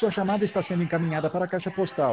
Sua chamada está sendo encaminhada para a caixa postal.